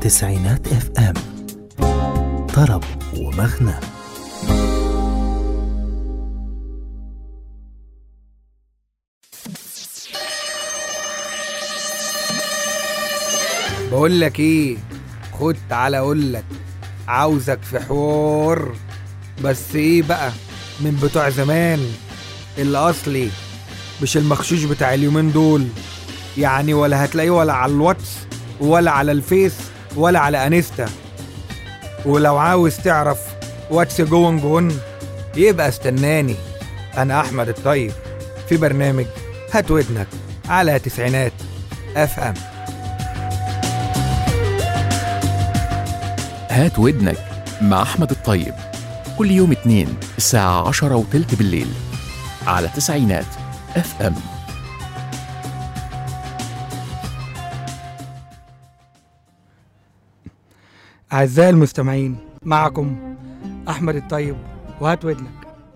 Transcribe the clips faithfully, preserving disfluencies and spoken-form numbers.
تسعينات اف ام، طرب ومغنى. بقول لك ايه، خد تعالى اقول لك، عاوزك في حوار، بس ايه بقى، من بتوع زمان الاصلي، مش المخشوش بتاع اليومين دول يعني، ولا هتلاقيه ولا على الواتس ولا على الفيس ولا على انستا. ولو عاوز تعرف واتس جوين جون يبقى استناني، انا احمد الطيب في برنامج هات ودنك على تسعينات اف ام. هات ودنك مع أحمد الطيب، كل يوم اتنين الساعة عشرة وتلت بالليل على تسعينات اف ام. أعزائي المستمعين، معكم أحمد الطيب وهات ودنك.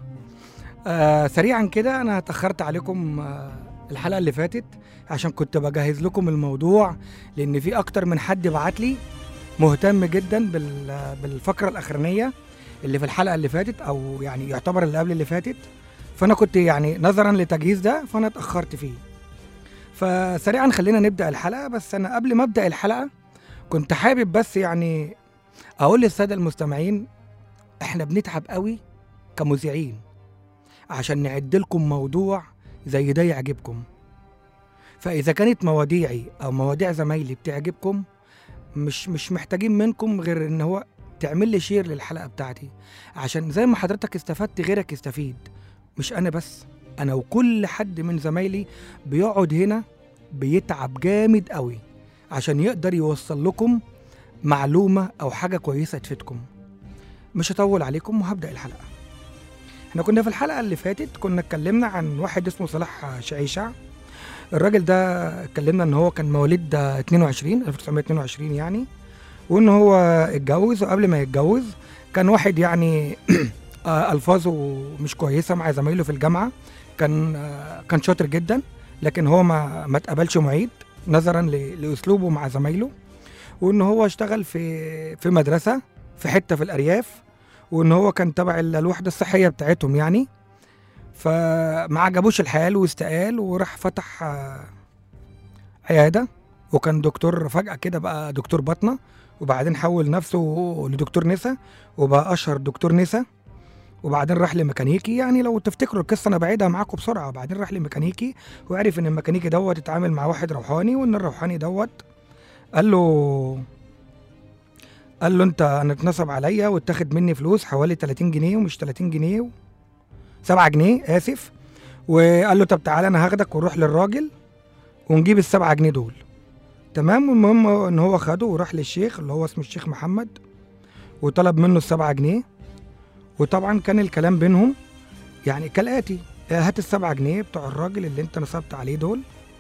آه سريعا كده، أنا اتأخرت عليكم آه الحلقة اللي فاتت عشان كنت بجهز لكم الموضوع، لأن في أكتر من حد بعت لي مهتم جدا بالفقرة الأخرانية اللي في الحلقة اللي فاتت، أو يعني يعتبر اللي قبل اللي فاتت، فأنا كنت يعني نظرا لتجهيز ده فأنا اتأخرت فيه. فسريعا خلينا نبدأ الحلقة. بس أنا قبل ما أبدأ الحلقة كنت حابب بس يعني أقول للسادة المستمعين، إحنا بنتعب قوي كمذيعين عشان نعد لكم موضوع زي ده يعجبكم. فإذا كانت مواضيعي أو مواضيع زمايلي بتعجبكم، مش مش محتاجين منكم غير ان هو تعمل لي شير للحلقه بتاعتي، عشان زي ما حضرتك استفدت غيرك يستفيد. مش انا بس، انا وكل حد من زمايلي بيقعد هنا بيتعب جامد قوي عشان يقدر يوصل لكم معلومه او حاجه كويسه تفيدكم. مش هطول عليكم وهبدا الحلقه. احنا كنا في الحلقه اللي فاتت كنا اتكلمنا عن واحد اسمه صلاح شعيشع. الراجل ده اتكلمنا ان هو كان مواليد اتنين وعشرين ألف وتسعمية اتنين وعشرين يعني، وان هو اتجوز، وقبل ما يتجوز كان واحد يعني الفاظه مش كويسه مع زمايله في الجامعه. كان كان شاطر جدا، لكن هو ما ما اتقبلش معيد نظرا لاسلوبه مع زمايله. وان هو اشتغل في في مدرسه في حته في الارياف، وان هو كان تبع الوحده الصحيه بتاعتهم يعني. فما عجبوش الحال واستقال وراح فتح عيادة، وكان دكتور فجأة كده بقى دكتور باطنة، وبعدين حول نفسه لدكتور نسا وبقى أشهر دكتور نسا. وبعدين راح لميكانيكي، يعني لو تفتكروا القصة أنا بعيدها معاكم بسرعة. وبعدين راح لميكانيكي وعرف إن الميكانيكي دوت يتعامل مع واحد روحاني، وإن الروحاني دوت قال له قال له أنت أنا اتنصب عليا واتاخد مني فلوس حوالي تلاتين جنيه، ومش تلاتين جنيه، سبعة جنيه آسف. وقال له طب تعالى أنا هاخدك ونروح للراجل ونجيب السبعة جنيه دول. تمام. المهم إن هو خده وراح للشيخ اللي هو اسمه الشيخ محمد، وطلب منه السبعة جنيه. وطبعا كان الكلام بينهم يعني كالآتي: هات السبعة جنيه بتوع الراجل اللي انت نصبت عليه دول.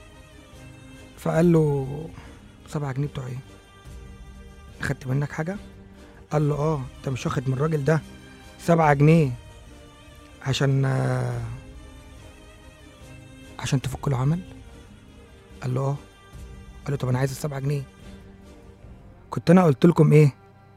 فقال له سبعة جنيه بتوع ايه؟ أخدت منك حاجة؟ قال له اه، انت مش واخد من الراجل ده سبعة جنيه عشان عشان تفك له عمل؟ قال له اه. قال له طب انا عايز السبعة جنيه. كنت انا قلت لكم ايه؟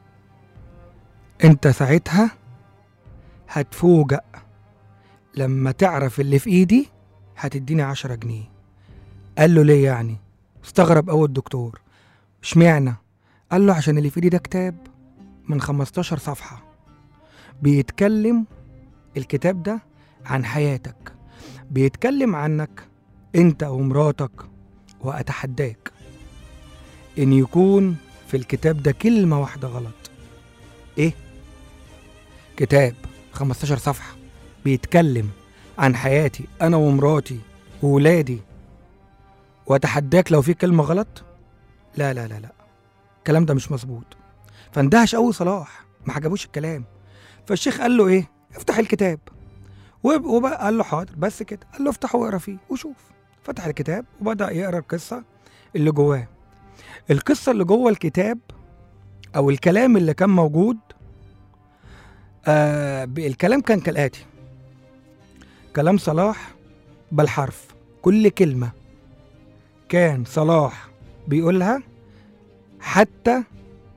انت ساعتها هتفوجئ لما تعرف اللي في ايدي هتديني عشرة جنيه. قال له ليه يعني؟ استغرب اول الدكتور. اشمعنى؟ قال له عشان اللي في ايدي ده كتاب من خمستاشر صفحة بيتكلم، الكتاب ده عن حياتك، بيتكلم عنك انت ومراتك، واتحداك ان يكون في الكتاب ده كلمة واحدة غلط. ايه؟ كتاب خمستاشر صفحة بيتكلم عن حياتي انا ومراتي وولادي، واتحداك لو في كلمة غلط؟ لا لا لا لا، الكلام ده مش مظبوط. فاندهش قوي صلاح، ما عجبوش الكلام. فالشيخ قال له ايه؟ افتح الكتاب. وبقى قال له حاضر، بس كده. قال له افتحه واقرا فيه وشوف. فتح الكتاب وبدأ يقرا القصة اللي جواه. القصة اللي جوه الكتاب او الكلام اللي كان موجود، آه الكلام كان كالآتي: كلام صلاح بالحرف، كل كلمة كان صلاح بيقولها حتى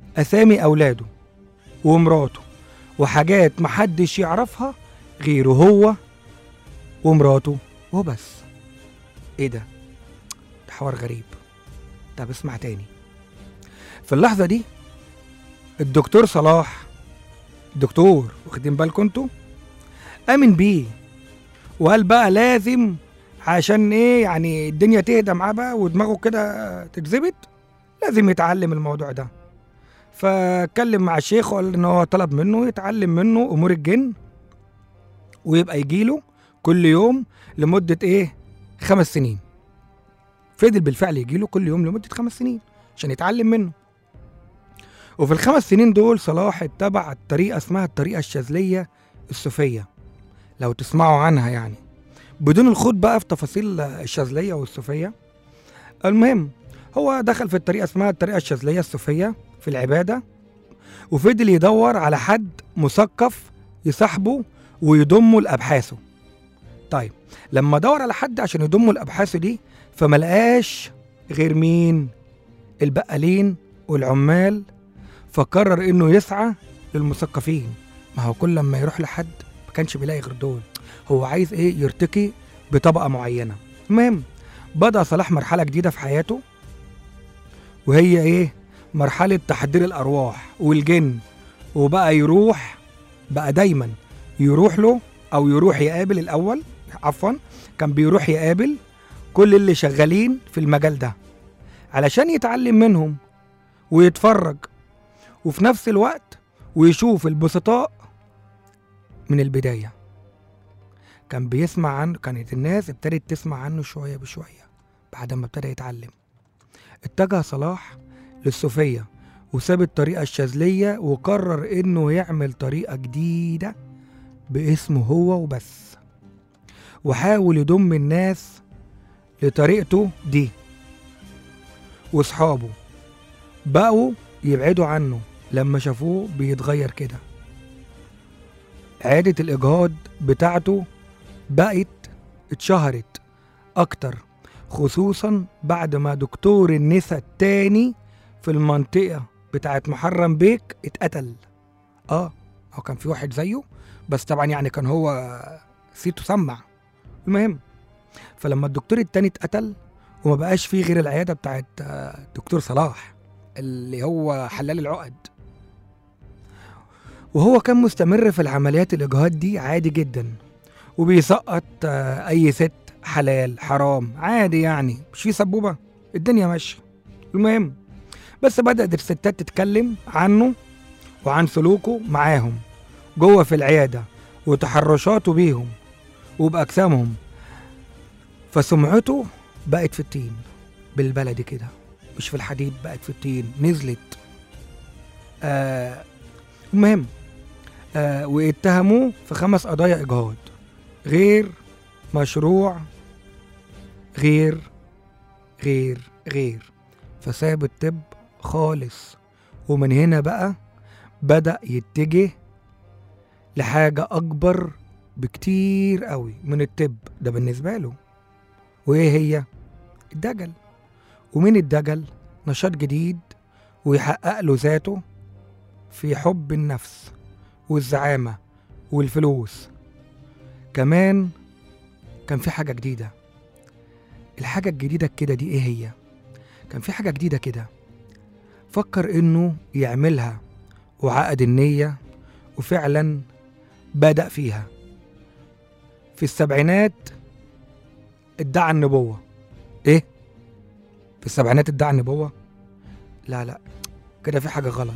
أسامي أولاده ومراته وحاجات محدش يعرفها غيره هو ومراته وبس. ايه ده؟ ده حوار غريب. طب اسمع تاني. في اللحظة دي الدكتور صلاح، الدكتور واخدين بالكم انتوا، آمن بيه وقال بقى لازم عشان ايه يعني الدنيا تهدى معاه بقى ودماغه كده تتظبط لازم يتعلم الموضوع ده. فاتكلم مع الشيخ وقال ان هو طلب منه يتعلم منه امور الجن ويبقى يجيله كل يوم لمدة ايه خمس سنين. فضل بالفعل يجيله كل يوم لمدة خمس سنين عشان يتعلم منه. وفي الخمس سنين دول صلاح اتبع الطريقة اسمها الطريقة الشاذلية الصوفية، لو تسمعوا عنها يعني، بدون الخوض بقى في تفاصيل الشاذلية والصوفية. المهم هو دخل في الطريقة اسمها الطريقة الشاذلية الصوفية في العبادة، وفضل يدور على حد مثقف يصاحبه ويضمه لأبحاثه. طيب لما دور على حد عشان يضمه لأبحاثه دي فملقاش غير مين؟ البقالين والعمال. فقرر انه يسعى للمثقفين. ما هو كل لما يروح لحد ما كانش بيلاقي غير دول، هو عايز ايه؟ يرتقي بطبقة معينة. المهم بدأ صلاح مرحلة جديدة في حياته، وهي ايه؟ مرحلة تحضير الأرواح والجن. وبقى يروح بقى دايما يروح له أو يروح يقابل الأول عفوا كان بيروح يقابل كل اللي شغالين في المجال ده علشان يتعلم منهم ويتفرج، وفي نفس الوقت ويشوف البسطاء من البداية. كان بيسمع عنه، كانت الناس ابتدت تسمع عنه شوية بشوية. بعد ما ابتدى يتعلم اتجه صلاح للصوفية وساب الطريقة الشاذلية وقرر انه يعمل طريقة جديدة باسمه هو وبس، وحاول يضم الناس لطريقته دي. واصحابه بقوا يبعدوا عنه لما شافوه بيتغير كده. عادة الإجهاض بتاعته بقت اتشهرت أكتر، خصوصا بعد ما دكتور النساء التاني في المنطقة بتاعت محرم بيك اتقتل. اه هو كان في واحد زيه بس طبعا يعني كان هو صيته سمع. المهم فلما الدكتور التاني اتقتل وما بقاش فيه غير العيادة بتاعت دكتور صلاح اللي هو حلال العقد، وهو كان مستمر في العمليات الإجهاض دي عادي جدا، وبيسقط أي ست حلال حرام عادي يعني، مش في سبوبة، الدنيا ماشية. المهم بس بدأت الستات تتكلم عنه وعن سلوكه معاهم جوه في العيادة وتحرشاته بيهم وبأجسامهم، فسمعته بقت في الطين بالبلدي كده، مش في الحديد، بقت في الطين نزلت. آه المهم آه واتهموه في خمس قضايا إجهاض غير مشروع غير غير غير فساب الطب خالص. ومن هنا بقى بدأ يتجه لحاجة أكبر بكتير قوي من الطب ده بالنسبة له، وإيه هي؟ الدجل. ومن الدجل نشاط جديد ويحقق له ذاته في حب النفس والزعامة والفلوس. كمان كان في حاجة جديدة. الحاجة الجديدة كده دي إيه هي؟ كان في حاجة جديدة كده فكر إنه يعملها وعقد النية وفعلا بدأ فيها. في السبعينات ادعى النبوة. إيه؟ في السبعينات ادعى النبوة؟ لا لا كده في حاجة غلط.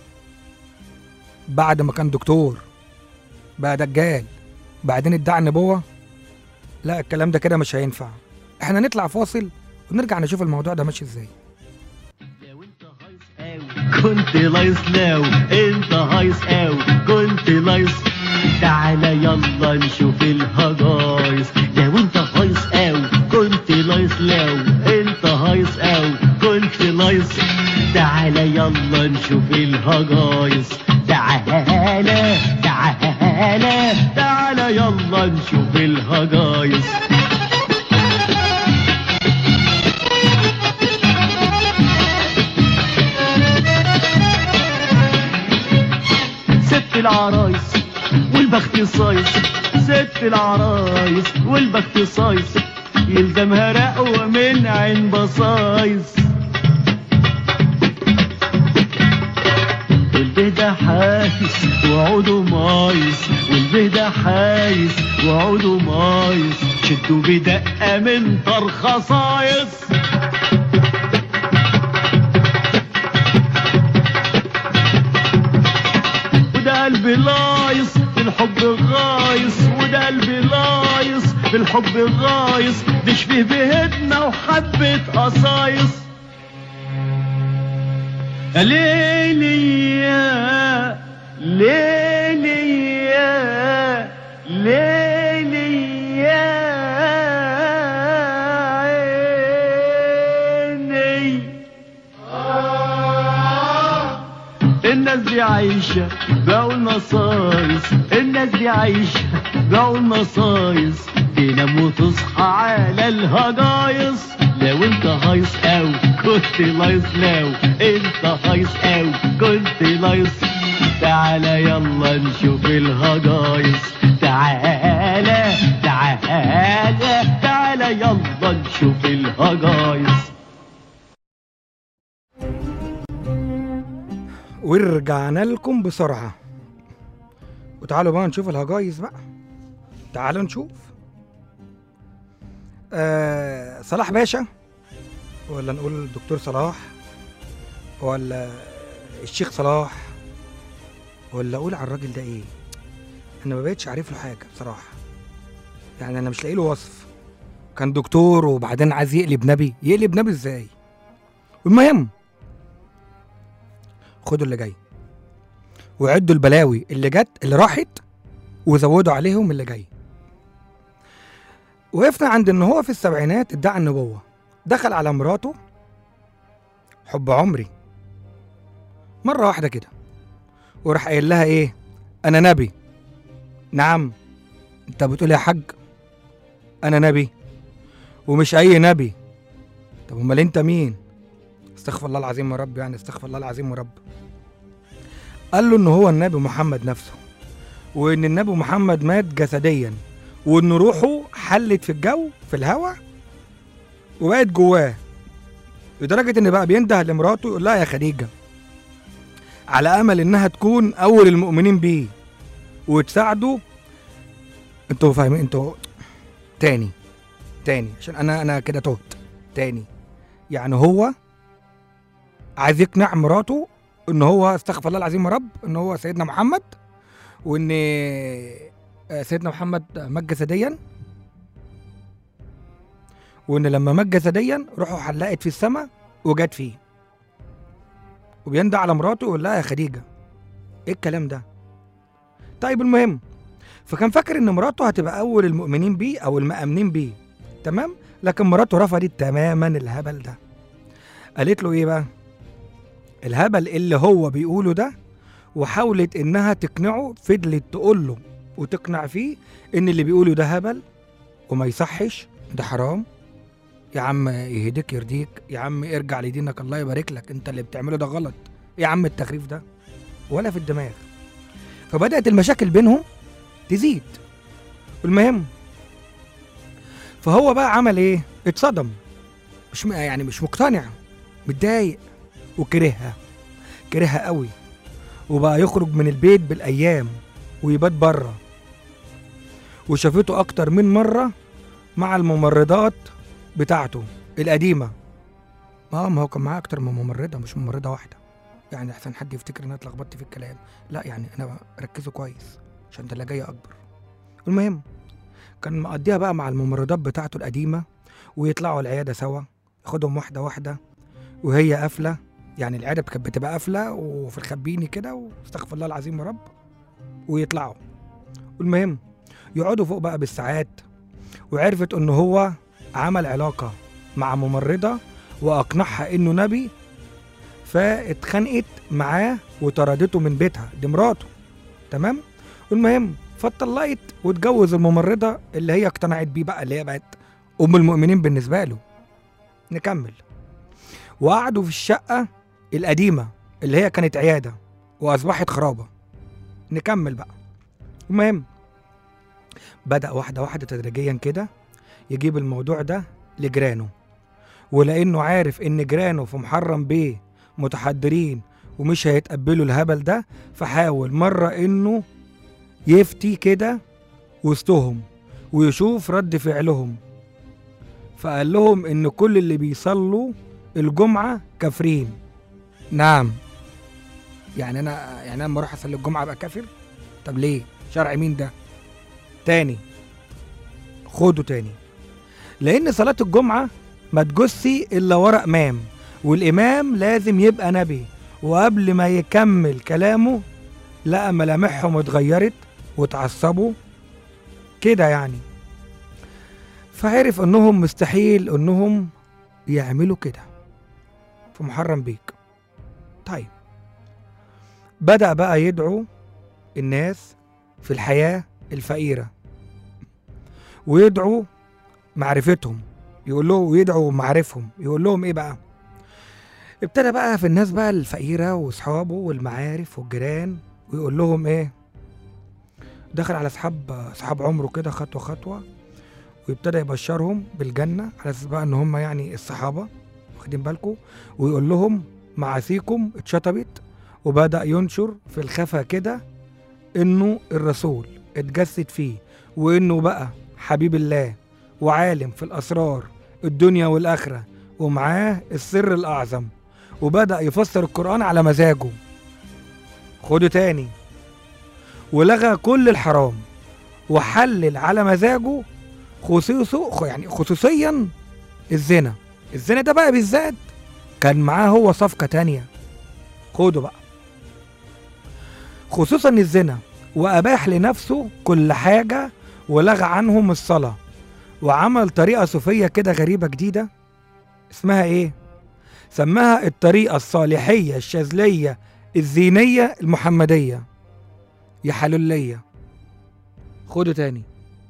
بعد ما كان دكتور بقى دجال بعدين ادعى النبوة؟ لا الكلام ده كده مش هينفع. احنا نطلع فاصل ونرجع نشوف الموضوع ده ماشي ازاي. كنت لايص لو انت هايص او كنت لايص، تعالى يلا نشوف الهجايص. لو انت هايص او كنت لايص، لو انت هايص او كنت لايص، تعالى يلا نشوف الهجايص. تعالى تعالى تعالى يلا نشوف الهجايص. العرايس والبخت صايص، ست العرايس والبخت صايص، يلزمها رقوة من عين بصايص. والبهدة حايس وعوده مايس، والبهدة حايس وعوده مايس، شدوا بدقة من طرخة صايص. وده قلبي لايص بالحب غايص، وده قلبي لايص بالحب غايص، نشفه بهدنا وحبة قصايص. ليلي يا ليلي يا ليلي يا عيني، الناس دي عايشة بقوا النصايص، الناس دي عايشة بقوا النصايص، تنام وتصحى على الهجايص. لو انت هايص او كنت لايص، لو انت هايص او كنت لايص، تعالى يلا نشوف الهجايص، تعالى تعالى تعالى يلا نشوف الهجايص. ورجعنا لكم بسرعة، وتعالوا بقى نشوف الهجايز بقى. تعالوا نشوف. آه صلاح باشا، ولا نقول الدكتور صلاح، ولا الشيخ صلاح، ولا اقول على الراجل ده ايه؟ انا ما بقتش عارف له حاجه بصراحه، يعني انا مش لاقي له وصف. كان دكتور وبعدين عايز يقلب نبي، يقلب نبي ازاي؟ المهم خدوا اللي جاي وعدوا البلاوي اللي جت اللي راحت وزودوا عليهم اللي جاي. وقفنا عند ان هو في السبعينات ادعى النبوه، دخل على مراته حب عمري مره واحده كده، وراح قايل لها ايه؟ انا نبي. نعم انت بتقول يا حاج انا نبي؟ ومش اي نبي. طب امال انت مين؟ استغفر الله العظيم يا رب، يعني استغفر الله العظيم يا رب. قال له ان هو النبي محمد نفسه، وان النبي محمد مات جسديا، وان روحه حلت في الجو في الهواء وبقت جواه، لدرجه ان بقى بينده لمراته يقول لها يا خديجه، على امل انها تكون اول المؤمنين بيه وتساعده. انتوا فاهمين؟ انتوا تاني تاني عشان انا انا كده تهت تاني. يعني هو عايز يقنع مراته ان هو استغفر الله العظيم يا رب، ان هو سيدنا محمد، وان سيدنا محمد مات جسديا، وان لما مات جسديا روحه حلقت في السماء وجت فيه، وبيندى على مراته ويقول لها يا خديجه. ايه الكلام ده؟ طيب المهم، فكان فاكر ان مراته هتبقى اول المؤمنين بيه او المآمنين بيه، تمام؟ لكن مراته رفضت تماما الهبل ده. قالت له ايه بقى؟ الهبل اللي هو بيقوله ده، وحاولت انها تقنعه، فضلت تقول له وتقنع فيه ان اللي بيقوله ده هبل وما يصحش، ده حرام. يا عم يهديك يرضيك، يا عم ارجع لدينك الله يبارك لك، انت اللي بتعمله ده غلط. يا عم التخريف ده ولا في الدماغ. فبدأت المشاكل بينهم تزيد. المهم فهو بقى عمل ايه؟ اتصدم، مش يعني مش مقتنع، متضايق وكرهها، كرهها قوي، وبقى يخرج من البيت بالايام ويبات بره، وشافته اكتر من مره مع الممرضات بتاعته القديمه. اه ما هو كان معاه اكتر من ممرضه، مش ممرضه واحده، يعني احسن حد يفتكر ان انا اتلخبطت في الكلام. لا يعني انا ركزوا كويس عشان ده اللي جاي اكبر. المهم كان مقضيها بقى مع الممرضات بتاعته القديمه، ويطلعوا العياده سوا، ياخدهم واحده واحده وهي قافله، يعني العياده كانت بتبقى قافله وفي الخبيني كده، واستغفر الله العظيم يا رب، ويطلعوا. المهم يقعدوا فوق بقى بالساعات، وعرفت ان هو عمل علاقه مع ممرضه واقنعها انه نبي، فاتخانقت معاه وطردته من بيتها، دي مراته، تمام؟ المهم فاتطلقت واتجوز الممرضه اللي هي اقتنعت بيه بقى، اللي هي بقت ام المؤمنين بالنسبه له. نكمل. وقعدوا في الشقه القديمه اللي هي كانت عياده واصبحت خرابه. نكمل بقى. المهم بدأ واحدة واحدة تدريجيا كده يجيب الموضوع ده لجيرانه، ولأنه عارف إن جيرانه في محرم بيه متحضرين ومش هيتقبلوا الهبل ده، فحاول مرة إنه يفتي كده وسطهم ويشوف رد فعلهم. فقال لهم إن كل اللي بيصلوا الجمعة كافرين. نعم، يعني أنا يعني أنا لما أروح أصلي الجمعة أبقى كافر؟ طب ليه؟ شرع مين ده؟ تاني خده تاني، لأن صلاة الجمعة ما تجسي إلا ورا إمام، والإمام لازم يبقى نبي. وقبل ما يكمل كلامه لقى ملامحهم اتغيرت واتعصبوا كده يعني، فعرف انهم مستحيل انهم يعملوا كده في محرم بيك. طيب بدأ بقى يدعو الناس في الحياة الفقيرة ويدعو معرفتهم، يقول له ويدعو معارفهم، يقول لهم ايه بقى؟ ابتدى بقى في الناس بقى الفقيرة واصحابه والمعارف والجيران، ويقول لهم ايه؟ دخل على اصحاب اصحاب عمره كده خطوة خطوة، ويبتدى يبشرهم بالجنة على اساس بقى ان هم يعني الصحابة، واخدين بالكم؟ ويقول لهم معاصيكم اتشطبت. وبدأ ينشر في الخفا كده انه الرسول اتجسد فيه، وانه بقى حبيب الله وعالم في الاسرار الدنيا والاخرة، ومعاه السر الاعظم. وبدأ يفسر القرآن على مزاجه. خده تاني، ولغى كل الحرام وحلل على مزاجه خصوصه يعني خصوصيا الزنا. الزنا ده بقى بالذات كان معاه هو صفقة تانية. خده بقى، خصوصا الزنا، وأباح لنفسه كل حاجة ولغى عنهم الصلاة، وعمل طريقة صوفية كده غريبة جديدة اسمها ايه؟ سماها الطريقة الصالحية الشاذلية الزينية المحمدية يا حلولية. خده تاني.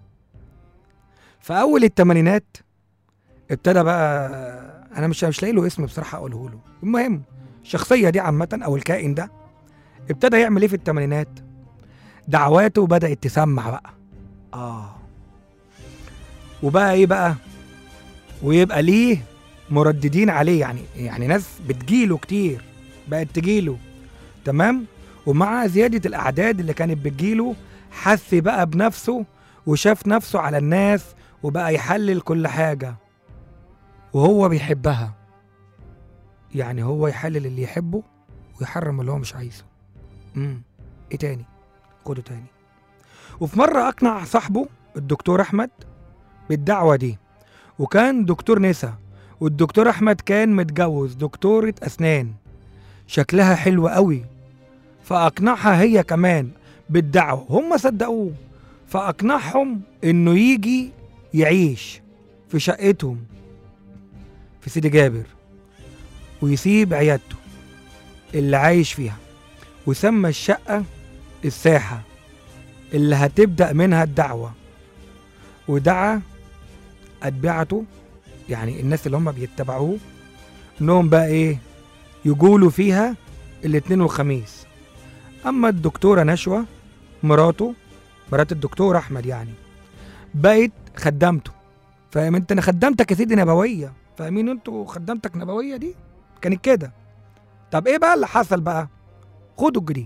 في أول التمانينات ابتدى بقى، أنا مش مش لاقي له اسم بصراحة أقوله له، المهم الشخصية دي عامة أو الكائن ده ابتدى يعمل إيه في التمانينات؟ دعواته بدأت تسمع بقى. آه وبقى إيه بقى؟ ويبقى ليه مرددين عليه، يعني يعني ناس بتجيله كتير، بقت تجيله، تمام؟ ومع زيادة الأعداد اللي كانت بتجيله حس بقى بنفسه وشاف نفسه على الناس، وبقى يحلل كل حاجة وهو بيحبها. يعني هو يحلل اللي يحبه ويحرم اللي هو مش عايزه. امم ايه تاني؟ خده تاني. وفي مرة أقنع صاحبه الدكتور أحمد بالدعوة دي، وكان دكتور نسا، والدكتور أحمد كان متجوز دكتورة أسنان شكلها حلو قوي، فأقنعها هي كمان بالدعوة. هم صدقوه، فأقنعهم إنه يجي يعيش في شقتهم في سيدي جابر ويسيب عيادته اللي عايش فيها، وسمى الشقة الساحة اللي هتبدأ منها الدعوة. ودعا أتباعته، يعني الناس اللي هم بيتبعوه، إنهم بقى إيه؟ يقولوا فيها الاثنين والخميس. أما الدكتورة نشوى مراته، مرات الدكتور أحمد يعني، بقت خدامته. فاهم انت؟ انا خدامتك يا سيدي نبوية، فاهمين انتوا؟ خدامتك نبوية دي كانت كده. طب ايه بقى اللي حصل بقى؟ خدوا الجديد.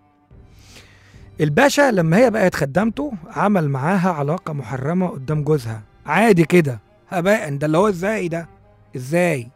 الباشا لما هي بقت خدامته عمل معاها علاقة محرمة قدام جوزها عادي كده هباء. ده اللي هو ازاي ده؟ ازاي؟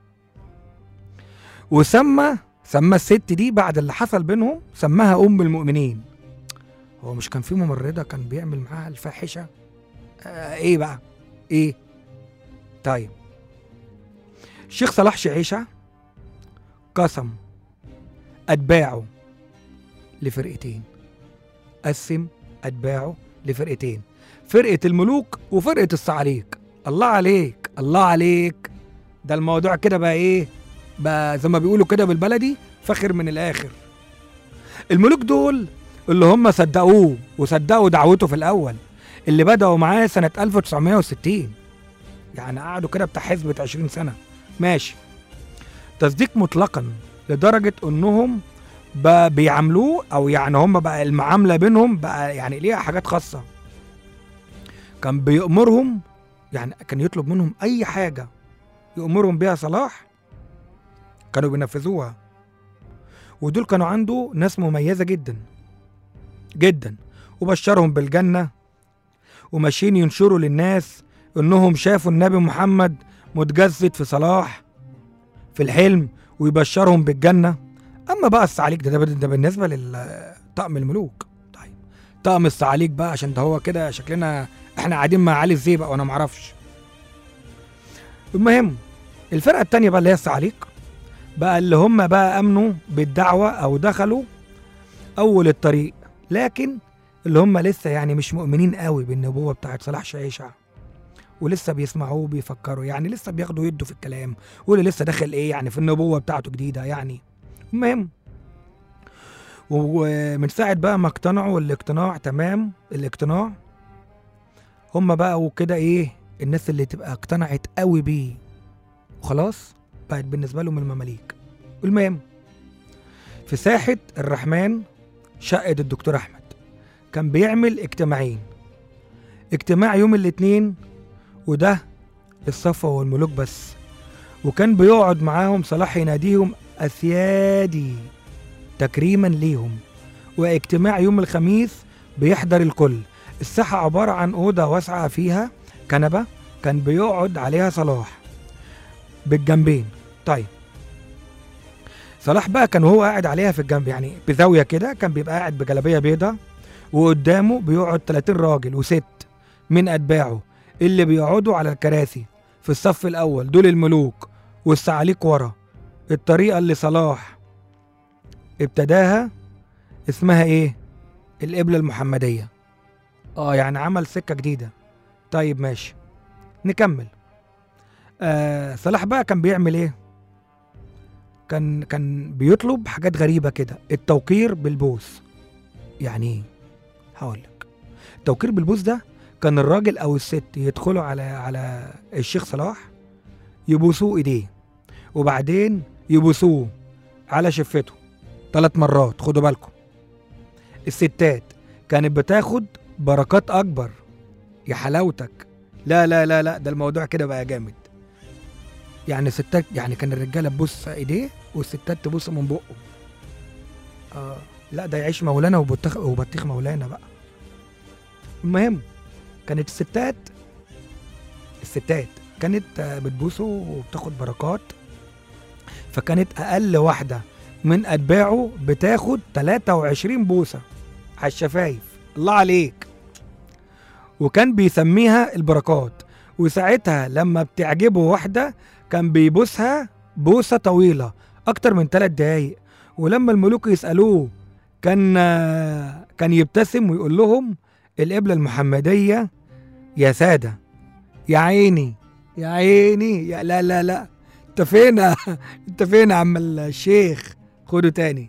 وسمى سمى الست دي بعد اللي حصل بينهم سماها أم المؤمنين. هو مش كان في ممرضة كان بيعمل معاها الفاحشة؟ آه ايه بقى؟ ايه؟ طيب الشيخ صلاح شعيشة قسم أتباعه لفرقتين، قسم أتباعه لفرقتين، فرقة الملوك وفرقة الصعاليك. الله عليك الله عليك، ده الموضوع كده بقى ايه بقى؟ زي ما بيقولوا كده بالبلدي فخر من الآخر. الملوك دول اللي هم صدقوه وصدقوا دعوته في الأول، اللي بدأوا معاه سنة ألف وتسعمائة وستين، يعني قعدوا كده بتاع حسبة عشرين سنة ماشي تصديق مطلقا، لدرجة انهم بقى بيعاملوه، او يعني هم بقى المعامله بينهم بقى يعني ليها حاجات خاصه. كان بيأمرهم، يعني كان يطلب منهم اي حاجه يأمرهم بيها صلاح كانوا بينفذوها. ودول كانوا عنده ناس مميزه جدا جدا، وبشرهم بالجنه، وماشيين ينشروا للناس انهم شافوا النبي محمد متجسد في صلاح في الحلم، ويبشرهم بالجنه. اما بقى الصعاليك ده, ده, ده بالنسبه للطقم الملوك. طيب طقم الصعاليك بقى، عشان ده هو كده شكلنا احنا قاعدين مع علي الزيبق وانا معرفش. المهم الفرقه التانيه بقى اللي هي الصعاليك بقى، اللي هم بقى امنوا بالدعوه او دخلوا اول الطريق، لكن اللي هم لسه يعني مش مؤمنين قوي بالنبوه بتاعت صلاح شعيشع، ولسه بيسمعوه وبيفكروا، يعني لسه بياخدوا يدوا في الكلام، واللي لسه داخل ايه يعني في النبوه بتاعته جديده يعني. المهم ومن ساعه بقى ما اقتنعوا الاقتناع تمام الاقتناع، هم بقى وكده ايه الناس اللي تبقى اقتنعت قوي بيه وخلاص بقت بالنسبه لهم المماليك. المهم في ساحه الرحمن شقه الدكتور احمد كان بيعمل اجتماعين، اجتماع يوم الاثنين وده الصفوة والملوك بس، وكان بيقعد معاهم صلاح يناديهم أسيادي تكريما ليهم، واجتماع يوم الخميس بيحضر الكل. الساحة عبارة عن أوضة واسعة فيها كنبة كان بيقعد عليها صلاح بالجنبين. طيب صلاح بقى كان وهو قاعد عليها في الجنب يعني بزاوية كده، كان بيبقى قاعد بجلابية بيضة، وقدامه بيقعد ثلاثين راجل وست من أتباعه اللي بيقعدوا على الكراسي في الصف الأول، دول الملوك والصعاليك ورا. الطريقة اللي صلاح ابتداها اسمها ايه؟ القبلة المحمدية. اه يعني عمل سكة جديدة. طيب ماشي نكمل. آه صلاح بقى كان بيعمل ايه؟ كان كان بيطلب حاجات غريبة كده، التوقير بالبوس. يعني ايه؟ هقولك. التوقير بالبوس ده كان الراجل او الست يدخلوا على على الشيخ صلاح يبوسوه ايديه، وبعدين يبوسوه على شفته ثلاث مرات. خدوا بالكم الستات كانت بتاخد بركات اكبر. يا حلاوتك، لا لا لا لا ده الموضوع كده بقى جامد. يعني الستات يعني كان الرجاله تبوس ايديه والستات تبوس من بقه. اه لا ده يعيش مولانا وبطيخ وبطيخ مولانا بقى. المهم كانت الستات الستات كانت بتبوسه وبتاخد بركات، فكانت اقل واحده من اتباعه بتاخد ثلاثة وعشرين بوسه على الشفايف. الله عليك. وكان بيسميها البركات، وساعتها لما بتعجبه واحده كان بيبوسها بوسه طويله اكتر من ثلاث دقايق. ولما الملوك يسالوه كان كان يبتسم ويقول لهم القبله المحمديه يا ساده. يا عيني يا عيني يا لا لا لا انت فين انت فين يا عم الشيخ؟ خده تاني.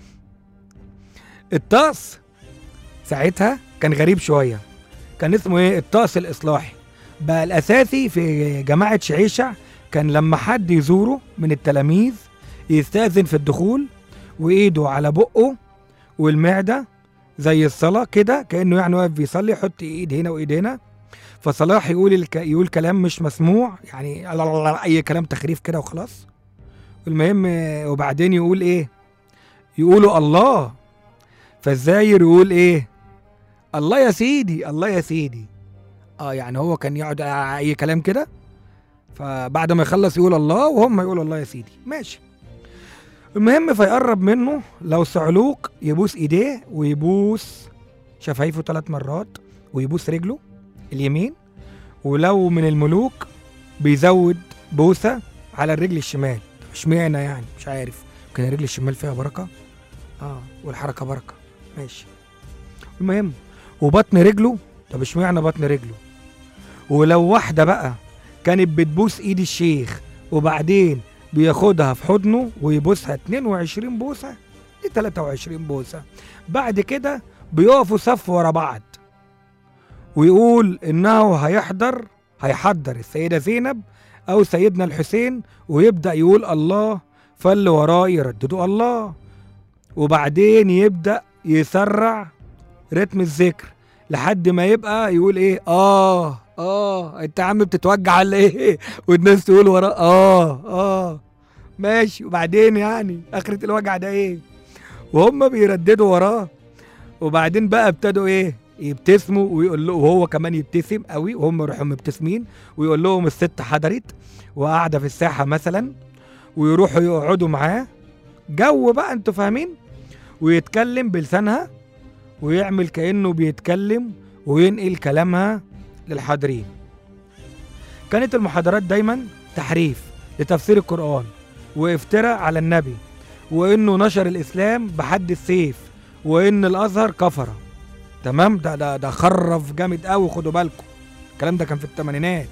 الطقس ساعتها كان غريب شويه، كان اسمه ايه؟ الطقس الاصلاحي. بقى الاساسي في جماعه شعيشع كان لما حد يزوره من التلاميذ يستأذن في الدخول وايده على بقه والمعده زي الصلاه كده، كانه يعني واقف بيصلي، يحط ايد هنا وايد هنا. فصلاح يقول الك... يقول كلام مش مسموع، يعني اي كلام تخريف كده وخلاص. المهم وبعدين يقول ايه؟ يقولوا الله. فالزاير يقول ايه؟ الله يا سيدي الله يا سيدي. اه يعني هو كان يقعد اي كلام كده، فبعد ما يخلص يقول الله وهم يقولوا الله يا سيدي. ماشي. المهم فيقرب منه لو صعلوك يبوس ايديه ويبوس شفايفه ثلاث مرات ويبوس رجله اليمين، ولو من الملوك بيزود بوسه على الرجل الشمال. اشمعنى يعني؟ مش عارف، كان الرجل الشمال فيها بركه اه والحركه بركه. ماشي. المهم وبطن رجله، طب اشمعنى بطن رجله؟ ولو واحده بقى كانت بتبوس ايد الشيخ وبعدين بياخدها في حضنه ويبوسها اتنين وعشرين بوسه ل ثلاثة وعشرين بوسه، بعد كده بيقفوا صف ورا بعض ويقول انه هيحضر هيحضر السيده زينب او سيدنا الحسين، ويبدا يقول الله، فاللي وراه يرددوا الله. وبعدين يبدأ يسرع رتم الذكر لحد ما يبقى يقول ايه اه اه انت يا عم بتتوجع ولا ايه والناس تقول وراه اه اه ماشي. وبعدين يعني اخرة الوجع ده ايه وهم بيرددوا وراه. وبعدين بقى ابتدوا ايه يبتسموا ويقول له وهو كمان يبتسم قوي وهم يروحوا مبتسمين ويقول لهم الست حضرت وقاعده في الساحه مثلا ويروحوا يقعدوا معاه جو بقى انتوا فاهمين ويتكلم بلسانها ويعمل كأنه بيتكلم وينقل كلامها للحاضرين. كانت المحاضرات دايما تحريف لتفسير القرآن وافتراء على النبي وانه نشر الاسلام بحد السيف وان الازهر كفره. تمام. ده ده ده خرف جامد قوي خدوا بالكم. الكلام ده كان في الثمانينات.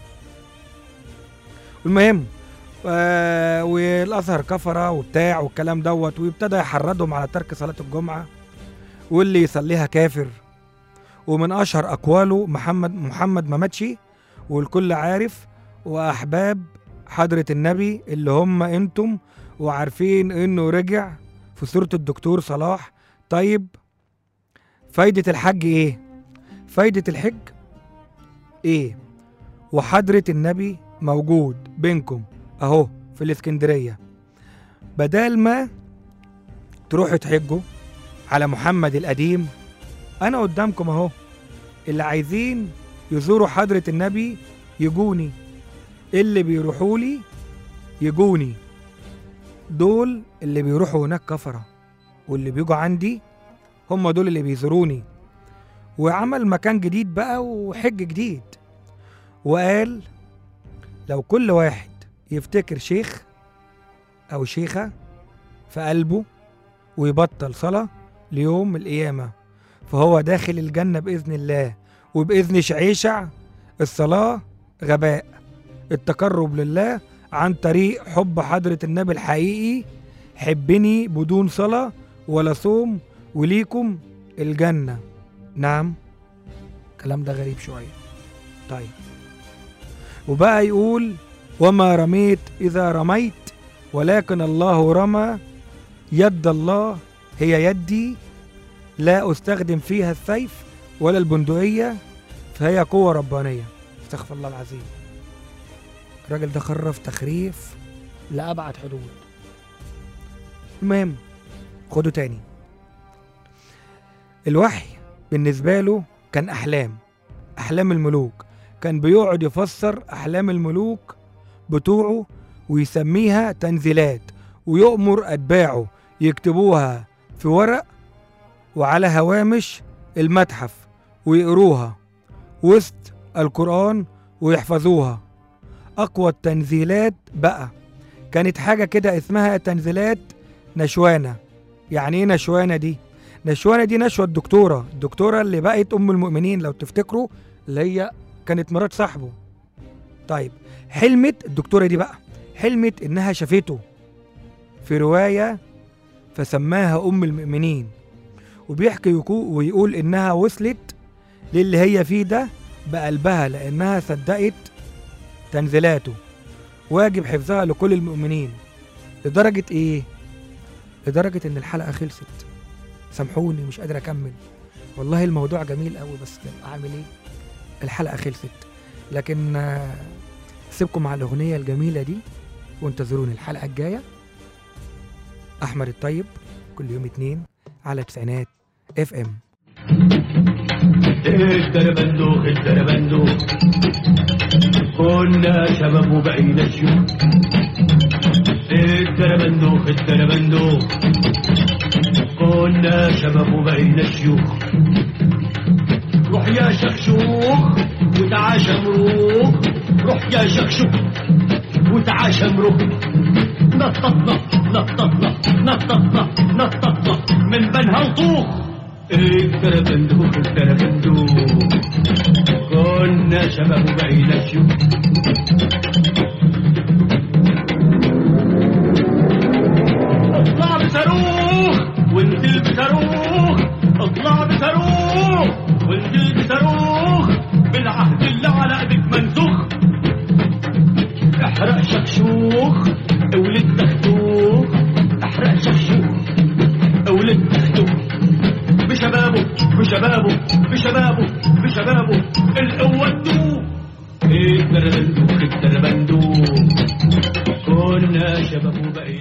المهم آه والازهر كفره وبتاع والكلام دوت وابتدى يحرضهم على ترك صلاه الجمعه واللي يصليها كافر. ومن اشهر اقواله محمد محمد ما ماتش والكل عارف واحباب حضره النبي اللي هم انتم وعارفين انه رجع في سوره الدكتور صلاح. طيب فايده الحج ايه؟ فايده الحج ايه؟ وحضره النبي موجود بينكم اهو في الاسكندريه. بدال ما تروحوا تحجوا على محمد القديم انا قدامكم اهو. اللي عايزين يزوروا حضره النبي يجوني، اللي بيروحوا لي يجوني. دول اللي بيروحوا هناك كفره واللي بيجوا عندي هم دول اللي بيزوروني. وعمل مكان جديد بقى وحج جديد وقال لو كل واحد يفتكر شيخ او شيخة في قلبه ويبطل صلاة ليوم القيامة فهو داخل الجنة بإذن الله وبإذن شعيشع. الصلاة غباء، التقرب لله عن طريق حب حضرة النبي الحقيقي. حبني بدون صلاة ولا صوم وليكم الجنة. نعم الكلام ده غريب شوية. طيب وبقى يقول وما رميت إذا رميت ولكن الله رمى، يد الله هي يدي لا أستخدم فيها السيف ولا البندقية فهي قوة ربانية. استغفر الله العظيم. الراجل ده خرف تخريف لأبعد حدود. المهم خدوا تاني. الوحي بالنسبة له كان أحلام أحلام الملوك. كان بيقعد يفسر أحلام الملوك بتوعه ويسميها تنزيلات ويؤمر أتباعه يكتبوها في ورق وعلى هوامش المتحف ويقروها وسط القرآن ويحفظوها. أقوى التنزيلات بقى كانت حاجة كده اسمها تنزيلات نشوانة. يعني ايه نشوانة دي؟ نشوانة دي نشوة الدكتورة الدكتورة اللي بقت أم المؤمنين لو تفتكروا اللي هي كانت مرات صاحبه. طيب حلمت الدكتورة دي بقى حلمت إنها شافته في رواية فسماها أم المؤمنين وبيحكي ويقول إنها وصلت للي هي فيه ده بقلبها لأنها صدقت تنزيلاته واجب حفظها لكل المؤمنين. لدرجة إيه؟ لدرجة إن الحلقة خلصت. سامحوني مش قادر أكمل والله الموضوع جميل قوي بس أعمل إيه؟ الحلقة خلصت. لكن سيبكم مع الأغنية الجميلة دي وانتظروني الحلقة الجاية. أحمد الطيب كل يوم اتنين على تسعينات اف ام. الدربندوخ الدربندوخ كنا شباب وبقينا شيوخ. الدربندوخ الدربندوخ كنا شباب وبقينا شيوخ. روح يا شخشوخ وتعاشى مروخ. روح يا شخشوخ وتعاشى مروخ. نططنا نططنا نططنا نططنا من بنها وطوخ. الدربندوخ الدربندوخ كنا شباب وبقينا شيوخ. اطلع بصاروخ وانزل بصاروخ. اطلع بصاروخ وانزل بصاروخ. بالعهد اللي على ايدك منسوخ. احرق شخشوخ ولد تختوخ. احرق شخشوخ بشبابه بشبابه القوة تدوب. الدربندوق الدربندوق كنا شباب وبقينا